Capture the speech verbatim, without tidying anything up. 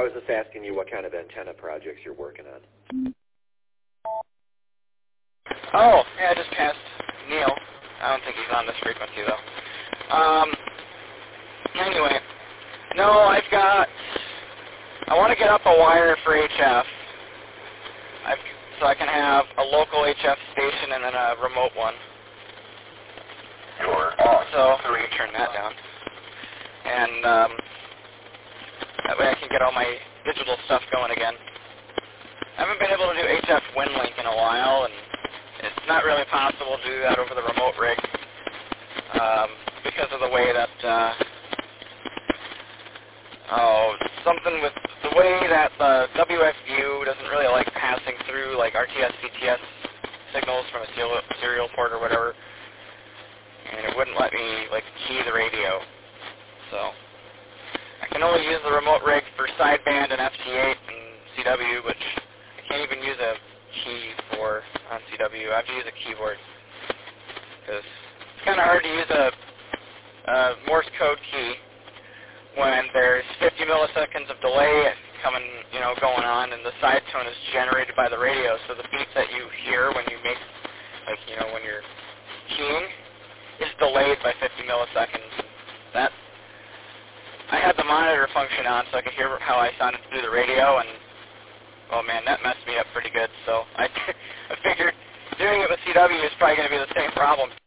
I was just asking you what kind of antenna projects you're working on. Oh, yeah, I just passed Neil. I don't think he's on this frequency, though. Um, anyway, no, I've got, I want to get up a wire for H F, I've, so I can have a local H F station and then a remote one. You're on. So, so we can turn that down. And, um, that way I can get all my digital stuff going again. I haven't been able to do H F WinLink in a while, and it's not really possible to do that over the remote rig um, because of the way that, uh, oh, something with the way that the W F U doesn't really like passing through like R T S C T S signals from a serial, serial port or whatever, and it wouldn't let me like key the radio. So I can only use the remote rig for sideband and F T eight and C W, which I can't even use a key for on C W. I have to use a keyboard because it's kind of hard to use a, a Morse code key when there's fifty milliseconds of delay coming, you know, going on, and the side tone is generated by the radio. So the beat that you hear when you make, like, you know, when you're keying, is delayed by fifty milliseconds. That I had the monitor function on so I could hear how I sounded through the radio, and oh man, that messed me up pretty good. So I, I figured doing it with C W is probably going to be the same problem.